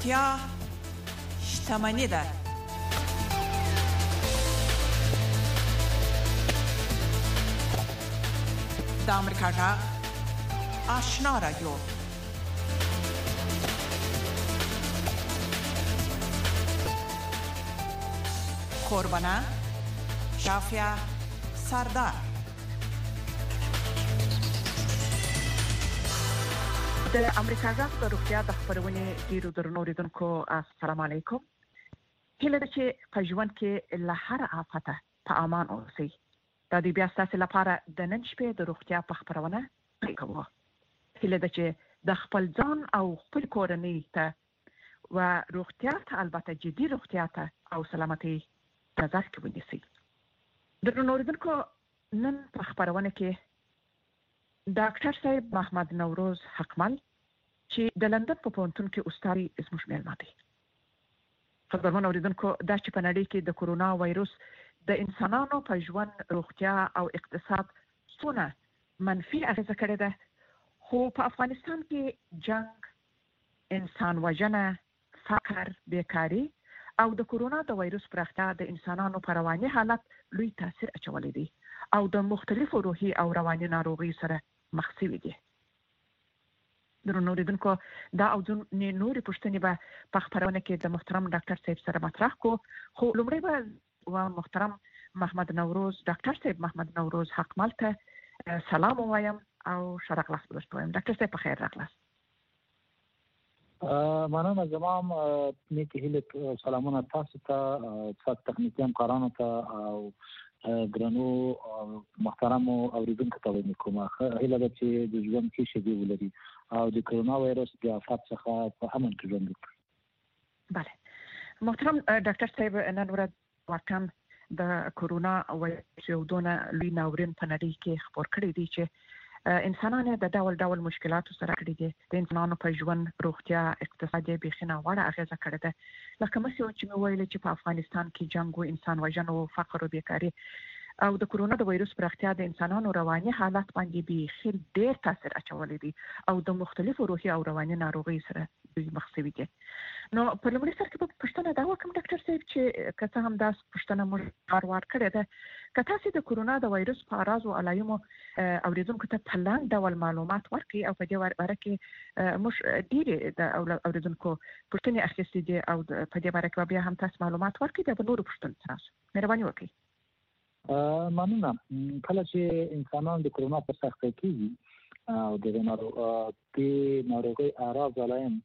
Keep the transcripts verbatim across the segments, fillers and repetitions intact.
روغتیا شتمني ده. د امریکا غږ آشنا رادیو. قربانه شافیا سردار. د امریکا غږ د روغتیا د خبرونې ډیرو درنو اوریدونکو السلام علیکم. هیله ده چې په ژوند کې له هر آفته په امان اوسئ. دا د بیا ستاسو لپاره د نن شپې د روغتیا په خبرونه کوو. هیله ده چې د خپل ځان او خپل کورنۍ ته و روغتیا ته البته جدي روغتیا ته او سلامتي نظر کې ونیسئ. درنو اوریدونکو نن په خبرونه کې ډاکټر صاحب محمد نوروز حقمل چې د لندن په پوهنتون کې استاد زموږ میلمه دی. قدرمن اوریدونکو دا چې په نړۍ کې د کورونا وایروس د انسانانو په ژوند روغتیا او اقتصاد څونه منفي اغیزه کړې ده، خو په افغانستان کې جنگ، انسان وژنه، فقر، بیکاری او د کورونا د وایروس پراختیا د انسانانو په رواني حالت لوی تاثیر اچولی دی او د مختلفو روحي او رواني ناروغیو سره مخ شوي دي. درنو اوریدونکو دا او ځینې نورې پوښتنې به په خپرونه کې د محترم ډاکټر صاحب سره مطرح کو، خو لومړی به و محترم محمد نوروز ډاکټر صاحب محمد نوروز حقمل ته سلام وایم او ښه راغلاست درته وایم. ډاکټر صاحب په خیر راغلاست. مننه. زمام نیک هیله سلامونه تاسو ته، تاسو تخنیکی همکارانو ته او ګرانو محترم اوریدونکو ته وایم کوم هیله ده چې د ژوند کې شګي ولري او د کورونا وایرس د افات څخه په امن کې ژوند وکړي. بله محترم ډاکټر صاحب، نن ورځ واقعا د کورونا وایرس یو دونه لوی ناورین په نړۍ کې خپور کړی دی چې انسانانو د ډول ډول مشکلاتو سره کړي دي. د انسانانو په ژوند، روغتیا، اقتصاد یې بېخي وړه اغیزه کړې ده. لکه مخکې چې مې ویل چې په افغانستان کې جنګ و، انسان وژنه و، فقر او بیکاري او د کورونا د وایروس پراختیا د انسانانو رواني حالت باندې بېخي ډېر تاثیر اچولی دی او د مختلفو روحي او رواني ناروغیو سره دوی مخ شوي دي. نو په لومړي سر کې به پوښتنه دا وکړم ډاکټر صاحب چې که څه هم دا پوښتنه موږ وار وار کړې ده، که تاسو د کورونا د وایروس په راز او علایمو اوریدونکو ته په لاندې ډول معلومات ورکړئ او په دې باره کې موږ ډېرې د اوریدونکو پوښتنې اخیستې دي او په دې باره کې بیا هم تاسو معلومات ورکړئ، بیا به نورو پوښتنو ته راشو. مهرباني وکړئ. مننه. کله چې انسانان د کورونا په سختۍ کېږي او د ناروغۍ اعراض علایم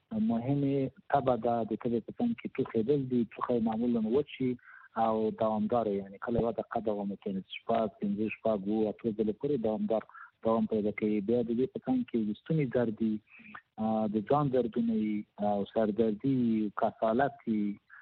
مهمې تبه ده، د تبې په څنګ کې ټوخېدل دي. ټوخی معمولا وچ شي او دوامداره، یعنې کله یوه دقیقه دوام کوي، شپږ پنځه شپږ اووه اتو ځلې پورې دوامدار دوام پیدا کوي. بیا د دې په څنګ کې د ستوني درد دي، د ځان دردونه او سردردي، کسالت دي.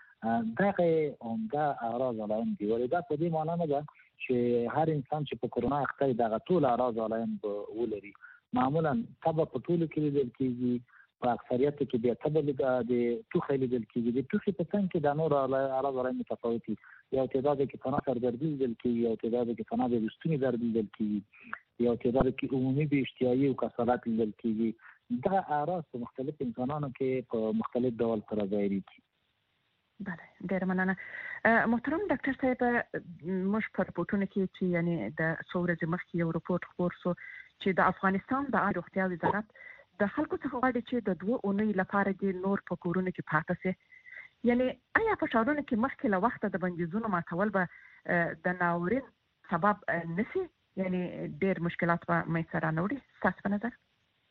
دغه عمده اعراض علایم دي. ولې دا په دې معنا نه ده چې هر انسان چې په کورونا اخته وي دغه ټول اعراض علایم به ولري. معمولا تبه په ټولو کې لیدل کېږي، په اکثریت کې بیا تبه د ټوخی لیدل کېږي. د ټوخي په څنګ کې د نور اعراض علایم متفاوت دي. یو تعداد کې فنا سردردي لیدل کېږي، یو تعداد کې فنا د ستوني درد لیدل کېږي، یو تعداد کې عمومي بې اشتهایي او کسالت لیدل کېږي. دغه اعراض په مختلف انسانانو کې په مختلف ډول سره ظاهرېږي. بله، ډېره مننه. محترم ډاکټر صاحب، موږ په رپورټونو کې چې یعنی د څو ورځې مخکې یو رپورټ خپور شو چې د افغانستان د عامه روغتیا وزارت د خلکو څخه غواړي چې د دوه اونۍ لپاره دې نور په کورونو کې پاتې شي. یعنی آیا په ښارونو کې مخکې له وخته د بندیزونو ماتول به د ناورین سبب نشي؟ یعنی ډېر مشکلات به منځته رانه وړي ستاسو په نظر؟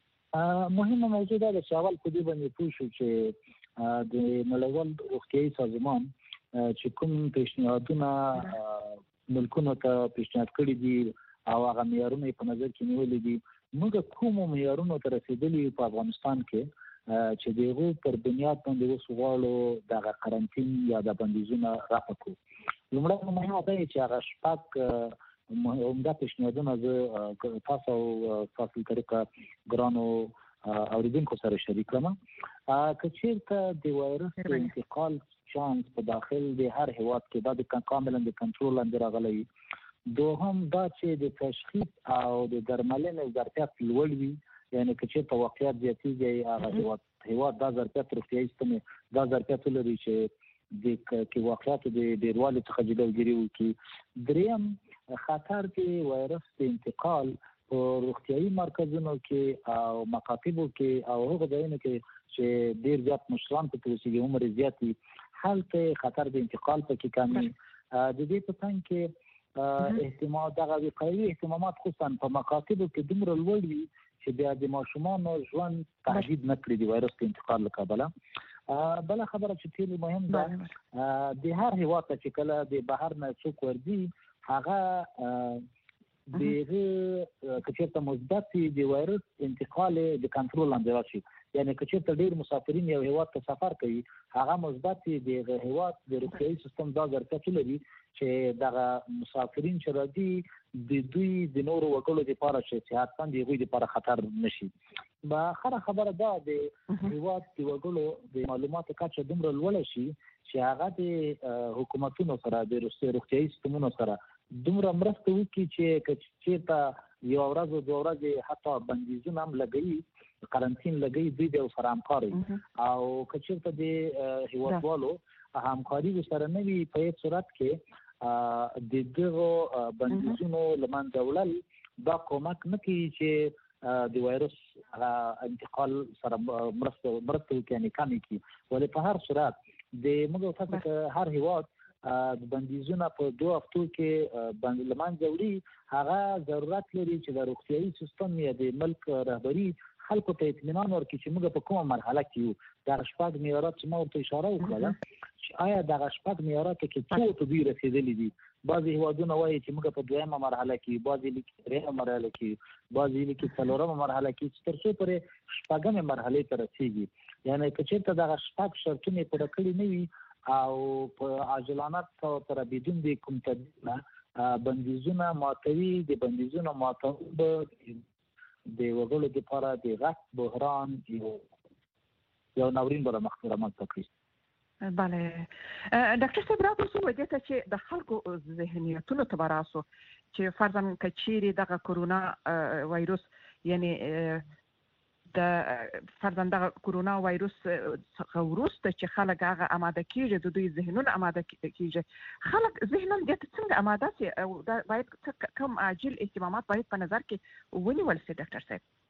مهمه موضوع دا ده چې اول په دې باندې پوه شو چې د نړیوال روغتیايي سازمان چې کوم پیشنهادونه ملکونو ته پیشنهاد کړي دي او هغه معیارونه په نظر کې نیولي دي، موږ کومو معیارونو ته رسېدلي په افغانستان کې چې د هغو پر بنیاد باندې اوس غواړو دغه قرنطین یا د بندیزونه رفع کړو. لومړی مهمه دا چې هغه شپږ عمده پیشنهادونه زه تاسو او تاسو طریقه ګرانو اوریدونکو سره شریک کړم. که چېرته د وایرس د انتقال چانس په داخل د هر هیواد کې دا د کاملا د کنټرول لاندې راغلی، دوهم دا چې د تشخیص او د درملنې ظرفیت لوړ وي، یعنې که چېرته واقعیت زیاتېږي هغه هیواد هیواد دا ظرفیت روغتیایي سیستم دا ظرفیت لري چې د کې واقعیت د ډیروالي څخه جلوګیري وکړي. دریم خطر کې وایرس د انتقال په روغتیایي مرکزونو کې او مکاتبو کې او هغه ځایونو کې چې ډیر زیات مشران په توسيږي عمر زیات وي هلته خطر د انتقال پکې کمی. د دې په څنګ کې احتمال دغه وقایوي اهتمامات خصوصا په مکاتبو کې دومره لوړ وي چې بیا د ماشومانو ژوند تهدید نه کړي د وایرس د انتقال له کبله. بل خبره چې ډېر مهم ده د هر هیواد ته چې کله د بهر نه څوک ورځي هغه دغه کچېرته مثبت د وایرس انتقال د کنټرول لاندې راشي. یعنی کچېرته ډېر مسافرین یو هیواد ته سفر کوي هغه مثبت د هیواد د روغتیایي سیستم دا ظرفیت لري چې دغه مسافرین چې راځي د دوی د نورو وګړو لپاره چې صحت د هغوی لپاره خطر نشي. با خره خبره ده د هیواد د وګړو د معلوماتو کچه دومره لوړه شي چې هغه د حکومتونو سره د روغتیایي سیستمونو سره دومره مرسته وکړي چې چېرته یو ورځ او دوه ورځې حتی بندیزونه هم لګوي قرنطین لګوي دوی د سره همکار او که چېرته د هیوادوالو همکاري سره نه وي په هېڅ صورت کې د دغو بندیزونو له منځه وړل دا کومک نه کوي چې د وایرس انتقال سره مرسته مرسته وکړي یعنې کمې کړي. ولې په هر صورت د موږ تاسو که هر هیواد د بندیزونه په دوه هفتو کې له منځه وړي هغه ضرورت لري چې د روغتیایي سیستم یا د ملک رهبري خلکو ته اطمینان ورکړي چې موږ په کومه مرحله کې یو. دغه شپږ معیارات چې ما ورته اشاره وکړله چې آیا دغه شپږ معیاراتو کې څو ته دوی رسېدلي دي. بعضې هیوادونه وایي چې موږ په دویمه مرحله کې بعضې لیکي درېیمه مرحله کې بعضې لیکي څلورمه مرحله کې چې تر څو پورې شپږمې مرحلې ته رسېږي. یعنې که چېرته دغه شپږ شرطونه یې پوره کړي نه وي او په عاجلانه طور سره بدون د کوم تدبیر نه بندیزونه ماتوي د بندیزونو ماتول به د وګړو لپاره د غټ بحران یو یو ناورین به رامنځته کړي. بله ډاکټر صاحب راوړو دې ته چې د خلکو ذهنیتونو ته به راسو چې فرضاً که چیرې دغه کرونا وایرس یعنې د فرضاً دغه کرونا وایرس څخه وروسته چې خلک هغه اماده کېږي د دوی ذهنونه اماده کېږي خلک ذهناً دې ته څنګه اماده سي او دا باید کوم عاجل اهتمامات باید په نظر کې ونیول سي ډاکټر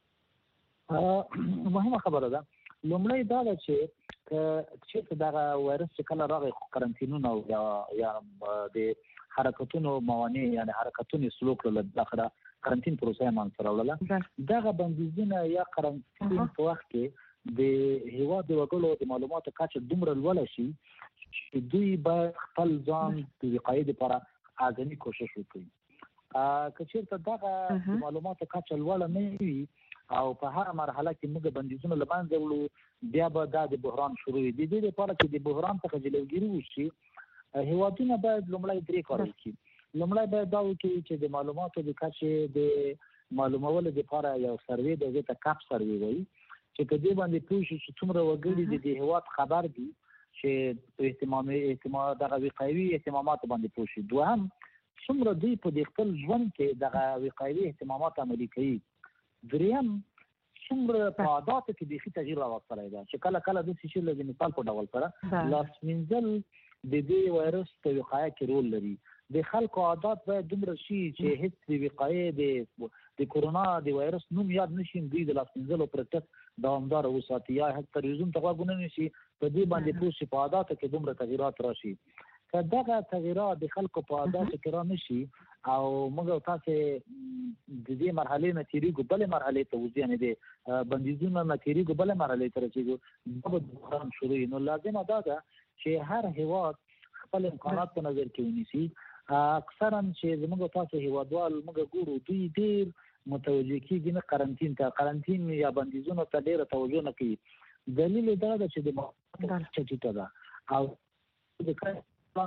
صاحب؟ مهمه خبره ده. لومړی دا ده چې که چېرته دغه وایرس چې کله راغی قرنطینونه یا یا د حرکتونو موانع یعنې حرکتونو سلو کړل داخله قرنطین پروسه یې منځته راوړله دغه بندیزونه یا قرنطین په وخت کې د هیواد د وګړو د معلوماتو کچه دومره لوړه شي چې دوی باید خپل ځان د وقایې لپاره اعظمي کوشش وکړي. که چېرته دغه معلوماتو کچه لوړه نه وي او په هر مرحله کې موږ بندیزونه له منځه وړو بیا به دا د بحران شروع وي. د دې لپاره چې د بحران څخه جلوګیري وشي هیوادونه باید لومړی درې کار وکړي. لومړی باید دا وکړي چې د معلوماتو د کچې د معلومولو لپاره یو سروې د دې ته کاپ سروې وایي چې په دې باندې پوه شي چې څومره وګړي د دې هیواد خبر دي چې اهتمام اهتمام دغه وقایوي اهتماماتو باندې پوه شي. دوهم څومره دوی په د خپل ژوند کې دغه وقایوي اهتمامات عملي کوي. دریم څومره په عاداتو کې بیخي تغییر راوستلی ده چې کله کله داسې شي لکه مثال په ډول سره لاس مینځل د دې وایرس په وقایه کې رول لري. د خلکو عادات باید دومره شي چې هیڅ د وقایې د د کرونا د وایرس نوم یاد نشي دوی د لاس مینځلو پروسس دوامداره وساتي یا حتی تلویزیون ته غوږ ونه نیسي په دې باندې پوه شي په عاداتو کې دومره تغییرات راشي. که دغه تغییرات د خلکو په عاداتو کې رانشي او موږ تاسو د دې مرحلې نه تېرېږو بلې مرحلې ته وځو یعنې د بندیزونو نه تېرېږو بلې مرحلې ته رسېږو دا به بحران شروع وي. نو لازمه دا ده چې هر هیواد خپل امکانات په نظر کې ونیسي. اکثرا چې زموږ تاسو هیوادوال موږ ګورو دوی ډېر متوجه کېږي نه قرنطین ته قرنطین یا بندیزونو ته ډېره توجه نه کوي. دلیل یې دا ده چې د معلوماتو کچه ټیټه ده او د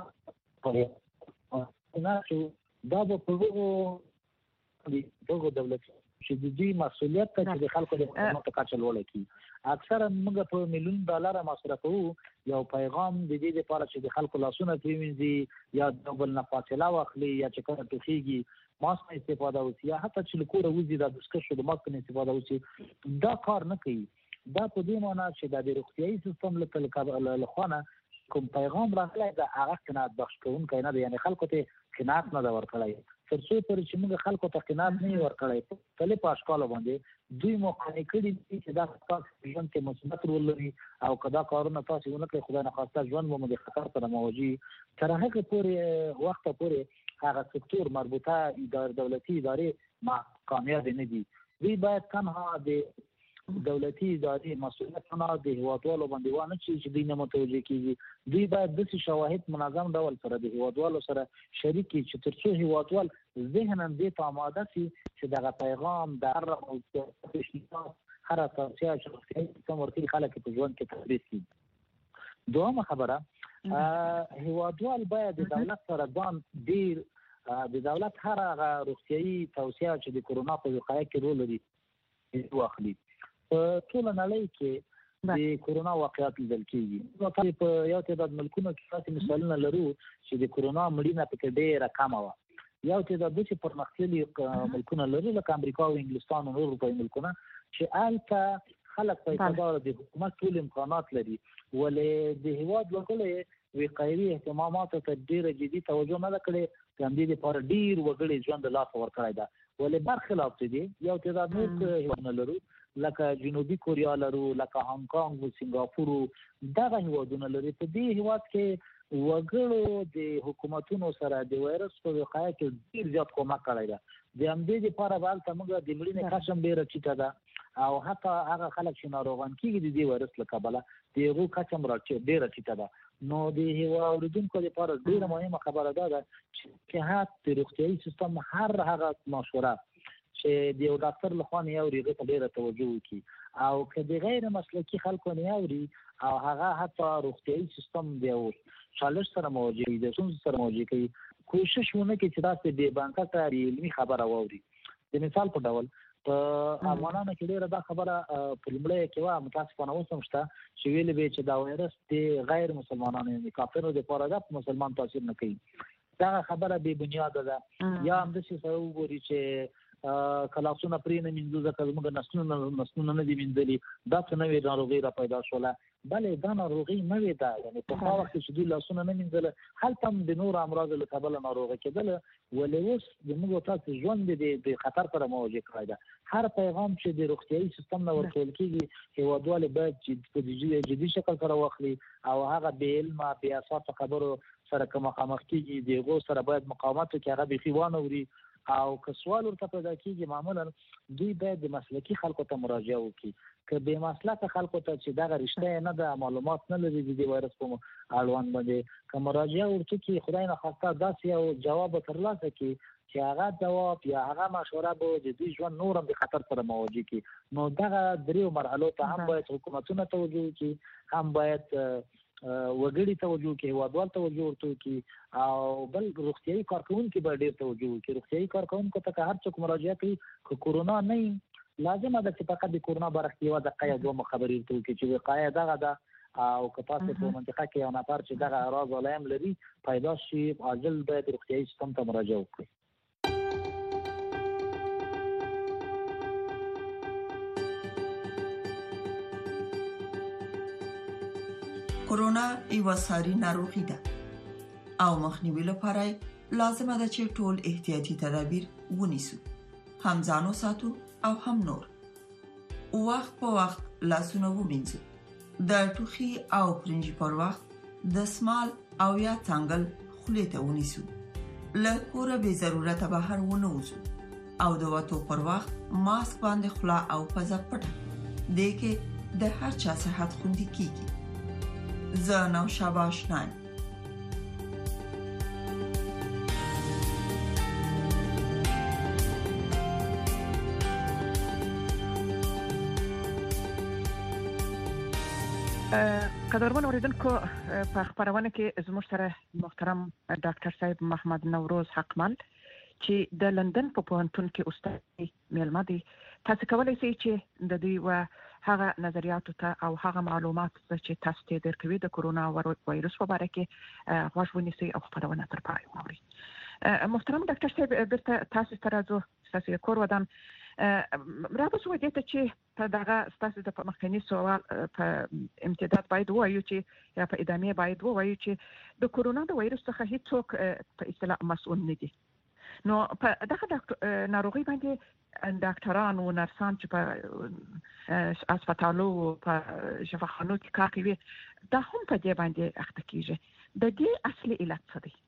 دا به په هغو دغو دولتونو چې د دوی مسؤلیت ته چې د خلکو د معلوماتو کچه لوړه کړي. اکثرا موږ په میلیون ډالره مصرفوو یو پیغام د دې لپاره چې د خلکو لاسونه پرې وینځي یا د بل نه فاصله واخلي یا چې کله ټوخېږي ماسک نه استفاده وشي یا حتی چې له کوره وځي دا دستکشو د ماسک نه استفاده وشي دا کار نه کوي. دا په دې معنی چې د روغتیايي سیستم له خوا کوم پیغام راغلی دا هغه قناعت بخش کوونکی نه دی، یعنی خلکو ته قناعت نه ده ورکړی. تر څو پورې چې موږ خلکو ته قناعت نه ورکړی په مختلفو اشکالو باندې دوی مقانع کړي دي چې دا تاسو ژوند کې مثبت رول لري او که دا کارونه تاسو ونه کړئ خدای نخواسته ژوند مو د خطر سره مواجه. تر هغه پورې وخته پورې هغه سکتور مربوطه ادارې دولتي ادارې کامیاب نه دي. دوی باید تنها د دولتي ادارې مسؤلیتونه د هیوادوالو باندې وانه چې دوی نه متوجه کیږي. دوی باید داسې شواهد منظم ډول سره د هیوادوالو سره شریک کړي چې تر څو هیوادوال ذهنا دې ته آماده شي چې دغه پیغام د هر هر اساسي شخصي سم ورته خلک په ژوند کې تطبیق کړي. دویمه خبره هیوادوال باید د دولت سره ځان ډیر د دولت هر هغه روغتیايي توصیه چې د کورونا په وقایه کې رول لري واخلي. په ټول نړۍ کې د کورونا واقعیت لیدل کېږي. نو په یو تعداد ملکونو کې تاسو مثالونه لرو چې د کورونا مړینه پکې ډېره کمه وه. یو تعداد چې پرمختللي ملکونه لرو لکه امریکا او انګلستان او نور اروپایي ملکونه چې هلته خلک په اعتبار د حکومت ټول امکانات لري ولې د هیواد وګړي وقایوي اهتماماتو ته ډېره جدي توجه نه ده کړې. د همدې دپاره ډېر وګړي ژوند له لاسه ورکړی ده ولې برخلاف دي یو تعداد نور هیوادونه لرو لکه جنوبي کوریا لرو لکه هانګ کانګ او سنگاپور دغه هیوادونه لري. په دې هیواد کې وګړو د حکومتونو سره د وایرس په وقایه کې ډېر زیات کومک کړی ده. د همدې دپاره به هلته موږ د مړینې کچه هم ډېره ټیټه ده او حتی هغه خلک چې ناروغان کېږي د دې وایرس له کبله د هغو کچه هم ډېره ټیټه ده. نو د اورېدونکو لپاره ډېره مهمه خبره دا ده چې هغه د روغتیايي سیستم هر هغه مشوره چې د یو ډاکټر لخوا نه اوري هغې ته ډېره توجه وکړي او که د غیر مسلکي خلکو نه اوري او هغه حتی روغتیايي سیستم د یو چالش سره مواجه وي د ستونزو سره مواجه کوي کوشش ونه کړي چې داسې بې بنسټه علمي خبره واوري. د مثال په ډول په افغانانو کې ډېره دا خبره په لومړیو کې وه متاسفانه اوس هم شته چې ویلې به چې دا وایرس د غیر مسلمانانو یعنې کافرو دپاره ده په مسلمان تاثیر نه کوي. دغه خبره بې بنیاده ده. یا همداسې سره وګوري چې که لاسونه پرې نه مینځو ځکه زموږ نسلونه نسلونه نه دي مینځلي دا څه نوې ناروغي را پیدا شوله. بلې دا ناروغي نوې ده یعنې پخوا وخت کې چې دوی لاسونه نه مینځله هلته هم د نورو امراضو له کبله ناروغه کېدله ولې اوس زموږ او تاسو ژوند د خطر سره مواجه کړی ده. هر پیغام چې د روغتیايي سیستم نه ورکول کېږي هیوادوال باید په جدي شکل سره واخلي او هغه بې علمه بې اساسه خبرو سره که مخامخ کېږي د هغو سره باید مقاومت وکړي هغه بیخي وانه او که سوال ورته پیدا کېږي معمولا دوی باید د مسلکي خلکو ته مراجعه وکړي. که بې مسلکه خلکو ته چې دغه رښتیا نه ده معلومات نه لري د دې وایرس په اړوند باندې که مراجعه ورته کړي خدای نخواسته داسې یو جواب به ترلاسه کړي چې هغه جواب یا هغه مشوره به د دوی ژوند نور هم د خطر سره مواجه کړي. نو دغه دریو مرحلو ته هم باید حکومتونه توجه وکړي هم باید وګړي توجه وکړي هیوادوال توجه ورته وکړي او بل روغتیايي کارکوونکي به ډېر توجه وکړي. روغتیايي کارکوونکو ته که هر څوک مراجعه کوي که کورونا نه وي لازمه ده چې فقط د کورونا باره کې یوه دقیقه یا دوه خبرې ورته وکړي چې وقایه دغه ده او که تاسو په منطقه کې یو نفر چې دغه اعراض علایم لري پیدا شي عاجل باید روغتیايي سیستم ته مراجعه وکړي. کورونا یو ساري ناروغي ده او مخنیوي لپاره لازمه ده چې ټول احتیاطي تدابیر ونیسو هم ځانو ساتو او هم نور. وخت په وخت لاسونه ومینځو د ټوخي او پرنجي پر وخت د سمال او یا څنګل خولې ته ونیسو. له کوره به ضرورت بهر ونه وځو او د وټو پر وخت ماسک باندې خلا او پزه پټه دې کې د هر چا صحت خوندي کیږي. زناو شاباش نایم قدرمن اوریدونکو په خبرونه کې زموږ سره محترم ډاکټر صاحب محمد نوروز حقمل چې د لندن په پوهنتون کې استاد میلمه دي. تاسو کولای شئ چې د دوی و هغه نظریاتو ته او هغه معلومات چې تاسو ته درکوي د کورونا وایرس په اړه کې غوښ ونیسئ او خبرونه تر پای واورئ. محترم ډاکټر صاحب بیرته تاسو ته راځو. تاسو کور ودان راځو ودې ته چې په دغه ستاسو د مخکنی سوال په امتداد باید وایو چې یا په ادامه باید وایو چې د کورونا د وایرس څخه هیڅوک په اصطلاح مسؤل نه دي. نو په دغه ناروغي باندې ډاکټران او نرسان چې په هسپتالو په شفاخانو کې کار کوي دا هم په دې باندې اخته کیږي. د دې اصلي علت څه دی؟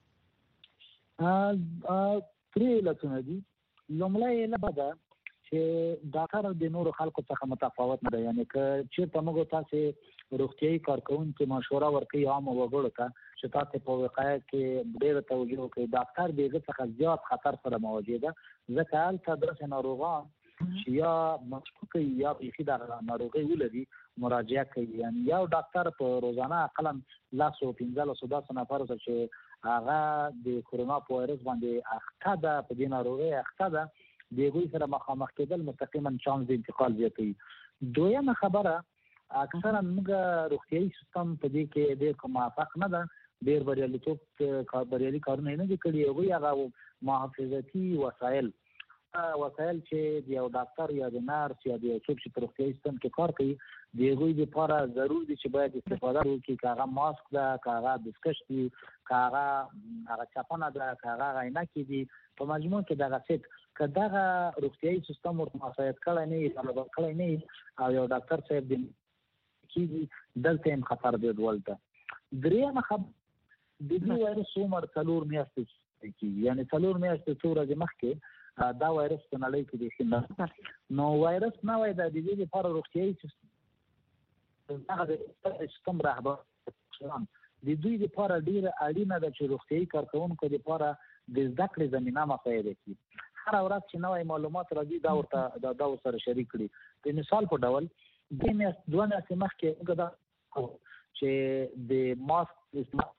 ا ا پرې علتونه دي. لومړی علت دا چې ډاکټر د نورو خلکو څخه متفاوت نه دی. یعنی که چېرته موږ تاسو روغتیايي کارکونکو مشوره ورکوي عام وګړو ته چې تاسو په وقایه کې ډېر توجه وکړئ، ډاکټر دغه څخه زیات خطر سره مواجه ده. ځکه هلته داسې ناروغان چې یا مشکوک یا بیخي د ناروغۍ ولري مراجعه کوي. یعنی یو ډاکټر په روزانه اقلا لس او پنځلس داسې نفر سره چې هغه د کورونا په وایرس باندې اخته ده، په دې ناروغۍ اخته ده، د هغوی سره مخامخ کېدل مستقیما چانس د انتقال زیاتوي. دویمه خبره اکثرا موږ روغتیايي سیستم په دې کې ډېر موفق نه ده، ډېر بریالیتوب بریالي کارونه نه دي کړي. هغوی هغه محافظتي وسایل وسایل چې د یو ډاکټر یا د نرس یا د یو څوک چې په روغتیايي سیستم کې کار کوي د هغوی لپاره ضرور دي چې باید استفاده وکړي. که هغه ماسک ده، که هغه دستکش دي، که هغه هغه چپنه ده، که هغه عینکې دي. په مجموع کې دغه څه که دغه روغتیايي سیستم ورته مساعد کړی نه وي، طالبان کړی نه وي او یو ډاکټر صاحب د کېږي دلته هم خطر دی دولته. درېیمه خبره د دې وایرس عمر څلور میاشتې کېږي. یعنې څلور میاشتې څو ورځې مخکې دا وایرس په نړۍ کې بیخي نه نو وایرس نوی ده. د دې لپاره روغتیايي سیستم هغه د سیستم رهبر د دوی لپاره ډېره اړینه ده چې روغتیايي کارکوونکو لپاره د زده کړې زمینه مساعده کړي. هره ورځ چې نوی معلومات راځي دا ورته دا ورسره شریک کړي. د مثال په ډول درې میاشتې دوه میاشتې مخکې موږ دا چې د ماسک استعمال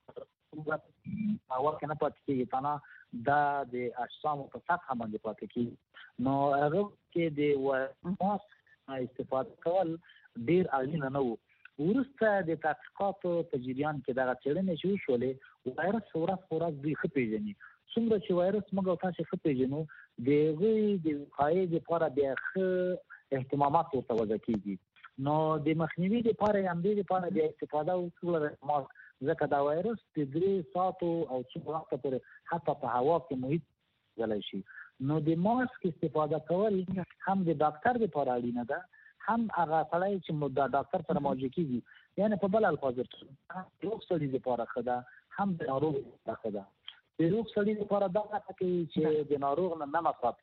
اول کې نه پاتې کېږي، تنها دا د اجسامو په سطحه باندې پاتې کېږي. نو هغه کې د ماسک استفاده کول ډېر اړین نه و. وروسته د تحقیقاتو په جریان کې دغه څېړنې چې وشولې وایرس ورځ په ورځ دوی ښه پېژني. څومره چې وایرس موږ او تاسو ښه پېژنو د هغوی د وقایې لپاره بیا ښه اهتمامات ورته وضع کېږي. نو د مخنیوي لپاره یې همدې لپاره بیا استفاده وکړو ماسک، ځکه دا وایرس د درې ساعتو او څو وخته پورې حتی په هوا کې محیط ځلی شي. نو د ماسک استفاده کول هم د ډاکټر لپاره اړینه ده، هم هغه سړی چې د ډاکټر سره مواجه کېږي. یعنې په بل الفاظ د روغ سړي لپاره ښه ده، هم د ناروغ لپاره ښه ده. د روغ سړي لپاره دا هڅه کوي چې د ناروغ نه نه مصرف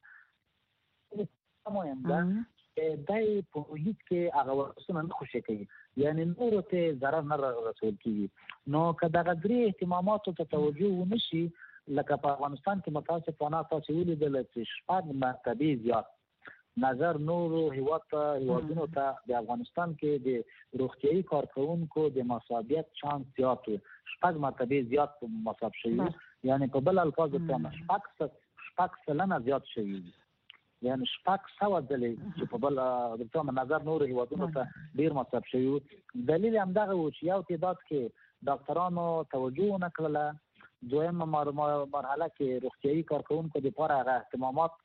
کېږي. مهم ده چې دی په محیط کې هغه وایرسونه نه خوشې کوي، یعنې نورو ته ضرر نه رسول کېږي. نو که دغه درې اهتماماتو ته توجه ونه شي، لکه په افغانستان کې متاسفانه تاسو ولیدل چې شپږ مرتبې زیات نظر نورو هیواد ته هیوادونو ته د افغانستان کې د روغتیايي کارکوونکو د مصابیت چانس زیات و، شپږ مرتبې زیات مصاب شوي. یعنې په بل الفاظ ورته شپږ شپږ سلنه زیات شوي، یعنې شپږ سوه ځلې چې په بل ورته نظر نورو هیوادونو ته ډېر مصاب شوي. دلیل همدغه و چې یو تعداد کې ډاکټرانو توجه ونه کړله، دویمه مرحله کې روغتیايي کارکوونکو لپاره هغه اهتمامات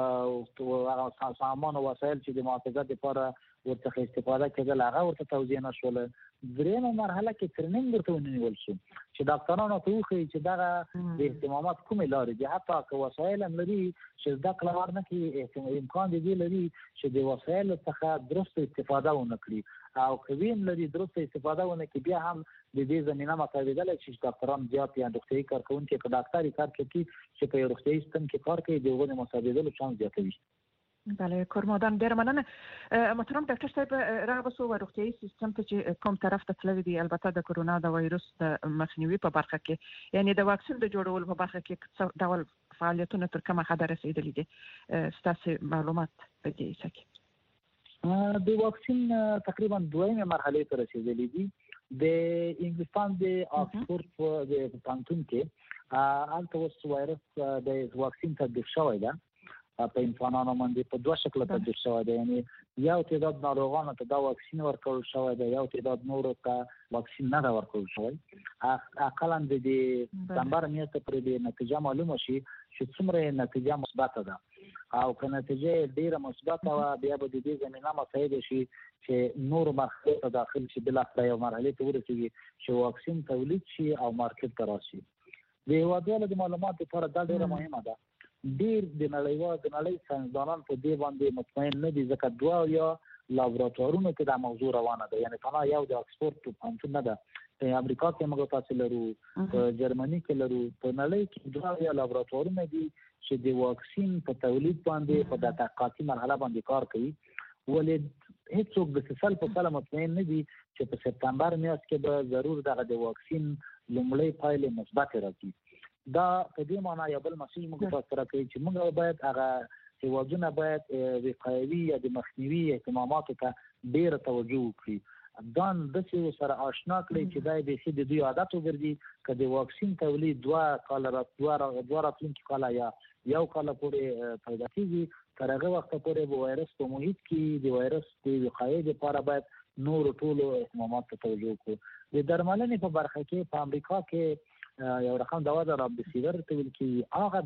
او هغه سامان او وسایل چې د محافظت لپاره ورڅخه استفاده کېدل هغه ورته توضیح نه شوله. درېیمه مرحله کې ترنینګ ورته ونیول شو چې ډاکټرانو ته وښیي چې دغه د اهتمامات کومې لارې دي، حتی که وسایل هم لري چې زده کړه ورنه کړي، امکان د دې لري چې د وسایلو څخه درسته استفاده ونه کړي، او که وی هم لري درسته استفاده ونه کړي، بیا هم د دې زمینه مساعدېدلی چې ډاکټران زیات یا روغتیايي کارکوونکي که ډاکټر کار کوي چې په روغتیايي سیستم کې کار کوي د هغو د مساعدېدلو چانس زیاتوي. بله کورمادان ډېره مننه. محترم ډاکټر صاحب راغوسو و روغتیايي سیستم ته چې کوم طرف ته تللی دی، البته د کورونا د وایرس د مخنیوي په برخه کې، یعنی د واکسین د جوړولو په برخه کې څه ډول فعالیتونه تر کومه حده رسېدلي دي؟ ستاسو معلومات په دې څه کې؟ د واکسین تقریبا دویمه مرحلې ته رسېدلي دي. د انګلستان د آکسفورډ په پوهنتون کې هلته اوس وایرس د واکسین تطبیق شوی ده، په انسانانو باندې په دوه شکله تطبیق شوی دی. یعنې یو تعداد ناروغانو ته دا واکسین ورکول شوی دی، یو تعداد نورو ته واکسین نه ده ورکول شوی. اقلا د دې سپتمبر میاشتې پورې د نتیجه معلومه شي چې څومره نتیجه مثبته ده. او که نتیجه ډیره مثبته وه بیا به د دې زمینه مساعده شي چې نورو مرحلو ته داخل شي، بالاخره یو مرحلې ته ورسېږي چې واکسین تولید شي او مارکیټ ته راشي. د هیوادوالو د معلوماتو لپاره دا ډیره مهمه ده. ډیر د نړیوال د نړۍ ساینسدانان په دې باندې مطمئن نه دي، ځکه دوه یا لابراتوارونو کې دا موضوع روانه ده. یعنی تنها یو د اکسفورد پوهنتون نه ده، په امریکا کې موږ تاسو لرو، په جرمني کې لرو، په نړۍ کې دوه یا لابراتوارونه دي چې د واکسین په تولید باندې په د تحقیقاتي مرحله باندې کار کوي. ولې هیڅوک د سل په سل مطمئن نه دي چې په سپتمبر میاشت کې به ضرور دغه د واکسین لومړی پایلې مثبت راځي. دا په دې معنی یو بل مسیج موږ تاسو سره کوي چې موږ باید هغه هیوادونه باید وقایوي یا د مخنیوي اهتماماتو ته ډیره توجه وکړي، ځان داسې سره آشنا کړي چې دا بیخي د دوی عادت وګرځي که د واکسین تولید دوه کاله دوه راتلونکي کاله یا یو کاله پورې پیدا کېږي، تر هغه وخته پورې به وایرس په محیط کې د وایرس د وقایې لپاره باید نورو ټولو اهتماماتو ته توجه وکړو. د درملنې په برخه کې په امریکا کې یو رقم دوا ده رامدیسیور ته ویل کېږي. هغه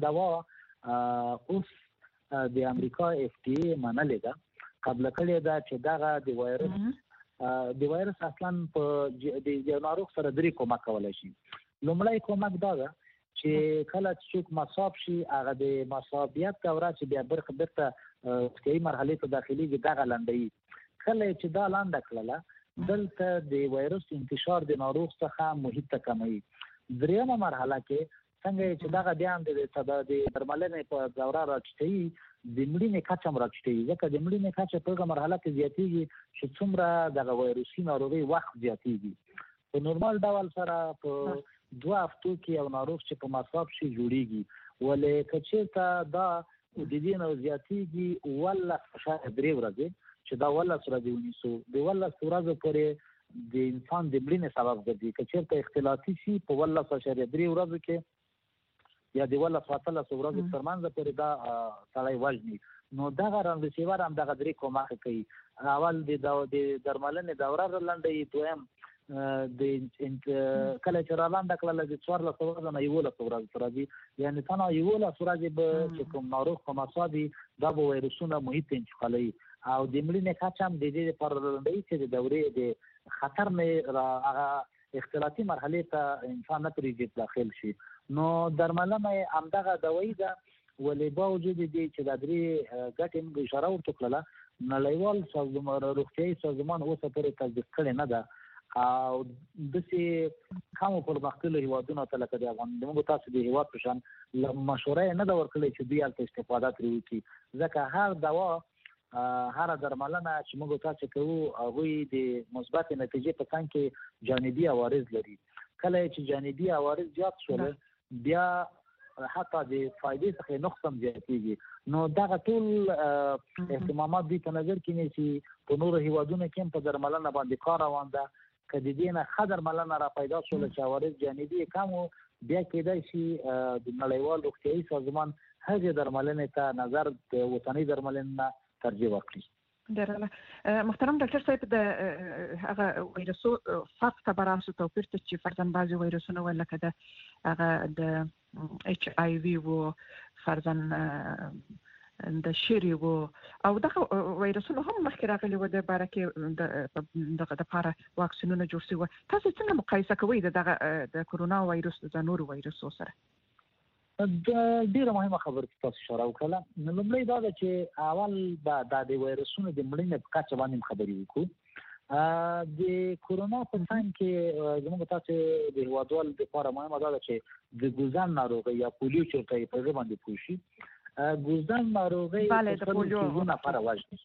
دوا اوس د امریکا اف ډي ای منلې ده، قبل کړې ده چې دغه د وایرس د وایرس اصلا په د یو ناروغ سره درې کومک کولی شي. لومړی کومک دا ده چې کله چې څوک مصاب شي هغه د مصابیت دوره چې بیا برخه بیرته روغتیایي مرحلې ته داخلېږي دغه لنډوي. کله چې دا لنډه کړله دلته د وایرس انتشار د ناروغ څخه محیط ته کموي. درېیمه مرحله کې څنګه چې دغه بیا د درملنې په دوره راټیټوي د مړینې کچه هم راټیټوي، ځکه د مړینې کچه په هغه مرحله کې زیاتېږي چې څومره دغه وایرسي ناروغۍ وخت زیاتېږي. په نورمال ډول سره په دوه هفتو کې یو ناروغ چې په مصاب شي جوړېږي، ولې که چېرته دا د دې نه زیاتېږي اوولس اعشاریه درې ورځې چې دا اوولس ورځې ونیسو، د اوولس ورځو پورې د انسان د مړینې سبب ګرځي. که چېرته اختلاطي شي په اوولس اعشاریه درې ورځو کې یا د اوولس اتلس ورځو تر منځ پورې دا سړی وژني، نو دغه رامدیسیور هم دغه درې کومک کوي. اول د درملنې دوره لنډوي، دویم د کله چې را لنډه کړله د څوارلس ورځو نه یولس ورځو ته راځي، یعنې تنها یولس ورځې به چې کوم ناروغ په مصاب وي دا به وایرسونه محیط ته انتقالوي او د مړینې کچه هم د دې لپاره لنډوي چې د دورې د خطر نه هغه اختلاطي مرحلې ته انسان نه پرېږدي داخل شي. نو درملنه یې همدغه دوایي ده، ولې باوجود دې چې دا درې ګټې موږ اشاره ورته کړله، نړیوال سازمان روغتیایي سازمان اوسه پورې تصدیق کړې نه ده او داسې کمو پرمختللو هیوادونو ته لکه د افغان موږ تاسو د هیواد په شان مشوره یې نه ده ورکړې چې دوی هلته استفاده ترې وکړي، ځکه هر دوا هر درملنه چې موږ تاسو کوو هغوی د مثبت نتیجې په څنګ کې جانبي عوارض لري. کله چې جانبي عوارض زیات شول بیا حتی د فائدې څخه نقص هم زیاتېږي. نو دغه ټول اهتمامات دوی په نظر کې نیسي. په نورو هیوادونو کې هم په درملنه باندې کار روان ده. که د دې نه ښه درملنه را پیدا شوله چې عوارض جانبي یې کم و، بیا کېدای شي د نړیوال روغتیایي سازمان هغې درملنې ته نظر د اوسنۍ درملنې نه ترجیح ورکړي. ډېره محترم ډاکټر صاحب، د هغه وایرسو فرق ته به راسو توپیر ته چې فرضاً بعضې وایرسونه ویل لکه د هغه د ایچ آی وي و، فرضاً د شری و، او دغه وایرسونه هم مخکې راغلي و د باره کې دغه دپاره واکسینونه جوړ شوي وو. تاسو څنګه مقایسه کوئ د دغه د کرونا وایرس د نورو وایرسو سره؟ ډیره مهمه خبره چې تاسو اشاره وکړله. نو لومړی دا ده چې اول به د وایرسونو د مړینې په کچه باندې خبرې وکړو. د کرونا په څنګ کې زموږ تاسو د هیوادوالو لپاره مهمه دا ده چې د ګوزن ناروغۍ یا پولیو چې ورته په هغې باندې پوه شي. ګوزن ناروغۍ په سلو کې نفره وژني.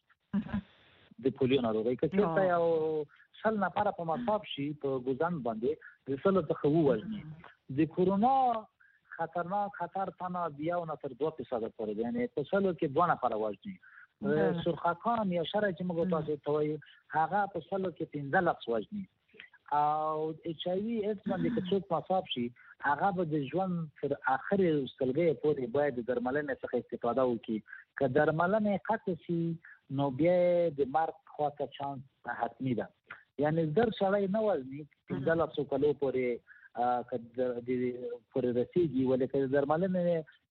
د پولیو ناروغۍ که چېرته یو سل نفره په مصاب شي په ګوزن باندې د سلو څخه ووژني. د کرونا خطرناک خطر تنها بیا نه تر دوه فیصده پورې دی، یعنې په سلو کې دوه نفره وژني. سرخکان یا شری چې موږ تاسو ته وایو هغه په سلو کې پنځلس وژني. او ایچ آی وي ایډز باندې که څوک مصاب شي هغه به د ژوند تر اخرې وروستلګیو پورې باید د درملنې څخه استفاده وکړي. که درملنې قطع شي نو بیا د مرګ خواته چانس حتمي ده. یعنې زر سړی نه وژني پنځلسو کلو پورې که پورې رسېږي، ولې که د درملنې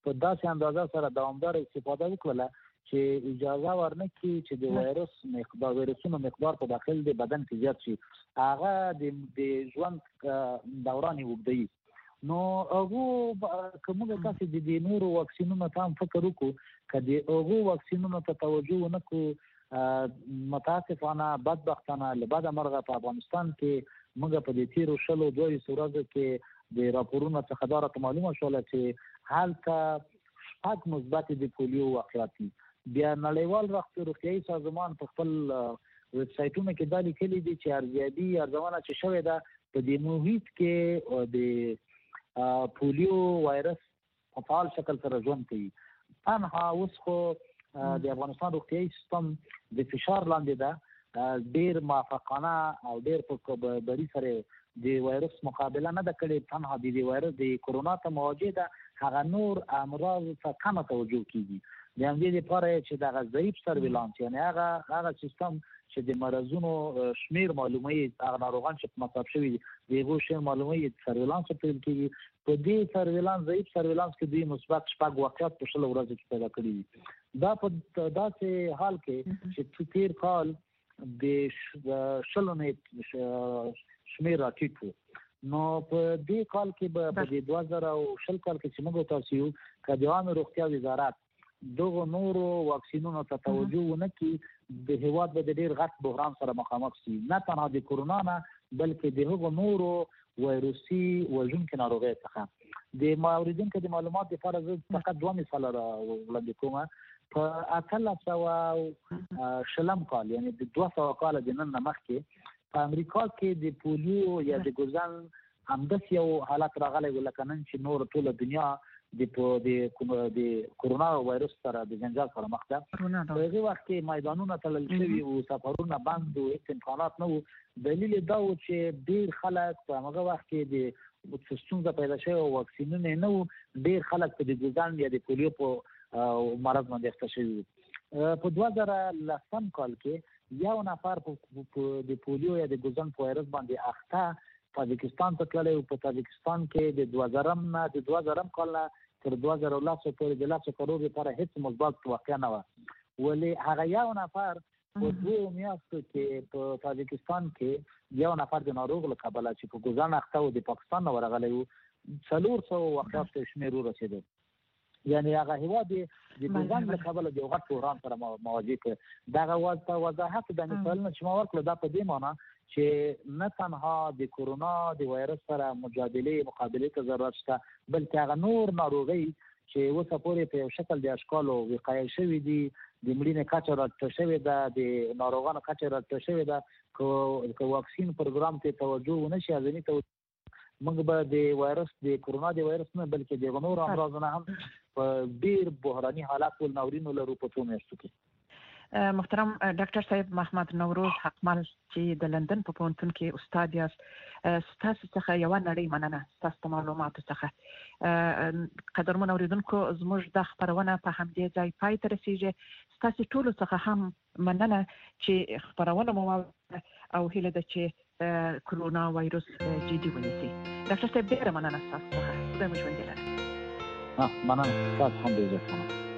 په داسې اندازه سره دوامدار استفاده وکړه چې اجازه ورنکړي چې د وایرس مقدار وایرسونو مقدار په داخل د بدن کې زیات شي، هغه د ژوند دوران وګړي. نو هغه کومه تاسو د دې نورو واکسینونو ته هم فکر وکړو، کدي هغه واکسینونو ته توجه ونکړو، متاسفانه بدبختانه لبعد مرغه په افغانستان کې موږ په دې تیرو شلو دوه ورځو کې د راپورونو څخه دا راته معلومه شوله چې هلته شپږ مثبت د پولیو واقعات دي. بیا نړیوال روغتیايي سازمان په خپل ویب سایټونو کې دا لیکلي دي چې ارزیابي ارزونه چې شوې ده په دې محیط کې د پولیو وایرس په فعال شکل سره ژوند کوي. تنها اوس خو د افغانستان روغتیايي سیستم د فشار لاندې ده، ډیر موافقانه او ډیر په بری سره د وایرس مقابله نه ده کړې. تنها د وایرس د کرونا ته مواجه ده، هغه نور امراض ته کم توجه کیږي. د همدې لپاره چې د ضعیف سرویلانس، یعنی هغه هغه سیستم چې د مرزونو شمیر معلوموي، هغه ناروغان چې په مصاب شوي دي هغه شمیر معلوموي، سرویلانس په کې په دې سرویلانس ضعیف سرویلانس کې دوی مثبت شپږ واقعات په شل ورځو کې پیدا کړي دي. دا په داسې حال کې چې تیر کال د شلو نه شمیر راټیټ وو، نو په دې کال کې به په دې دوه زره او شل کال کې چې موږ تاسو یو کډوانو روغتیا وزارت دغه نورو واکسینونو ته توجه ونه کړي، د هیواد به د ډیر غټ بحران سره مخامخ شي، نه تنها د کرونا نه بلکې د هغو نورو وایروسي وژونکو ناروغیو څخه. د موردونکو د معلومات لپاره زه فقط دوه مثال را وړاندې کوم. په اتلس سوه شلم کال، یعنی د دوه سوه کاله د نن نه مخکې په امریکا کې د پولیو یا د ګوزن همداسې یو حالت راغلی و لکه نن چې نور ټوله دنیا د د کرونا وایرس سره د جنجال سره مخ ده. په هغه وخت کې میدانونه تړل شوي او سفرونه بند او هیڅ امکانات نه وو. دلیل دا و چې ډیر خلک په هغه وخت کې د ستونزه پیدا شوې او واکسینونه نه وو، ډیر خلک په د ګوزن یا د پولیو په مرض باندې اخته شوي. په دوه زره لسم کال کې یو نفر د پولیو یا د ګوزن په وایرس باندې اخته تاجکستان ته تللی او په تاجکستان کې د دوه زرم نه د دوه زرم کال نه تر دوه زره لسو پورې د لسو کروڑ لپاره هیڅ مثبت واقعه نه وه. ولې هغه یو نفر په دوه میاشتو کې په تاجکستان کې یو نفر د ناروغ له کبله چې په ګوزن اخته و د پاکستان نه ورغلی و، څلور سوه واقعات ته شمېر ورسېده. یعنی هغه هیواد د ګوزن له کبله د یو غټ بحران سره مواجه کړ. دغه وضاحت د مثالونه چې ما ورکړل دا په دې معنی چې نه تنها د کرونا د وایرس سره مجادله مقابله ته ضرورت شته، بلکې هغه نور ناروغي چې اوسه پورې په یو شکل د اشکالو وقایه شوي دي، د مړینې کچه راټیټه شوې ده، د ناروغانو کچه راټیټه شوې ده. که واکسین پروګرام ته توجه ونه شي، ازمي توجه، موږ به د وایرس د کرونا د وایرس نه بلکې د نورو امراضو نه هم په ډیر بحراني حالات ولناورینو لرو په څو میاشتو کې. محترم ډاکټر صاحب محمد نوروز حقمل چې د لندن په پوهنتون کې استاد یاست، ستاسو څخه یو نړۍ مننه ستاسو معلوماتو څخه. قدرمن اوریدونکو، زموږ د خبرونه په همدې ځای پای ته رسیږي. ستاسو ټولو څخه هم مننه چې خبرونه مو او هیله ده چې کرونا وایرس جدي ونیسي. ډاکټر صاحب ډیره مننه ستاسو څخه. خدای مو ژوندي لري. مننه، تاسو هم ډیر مننه.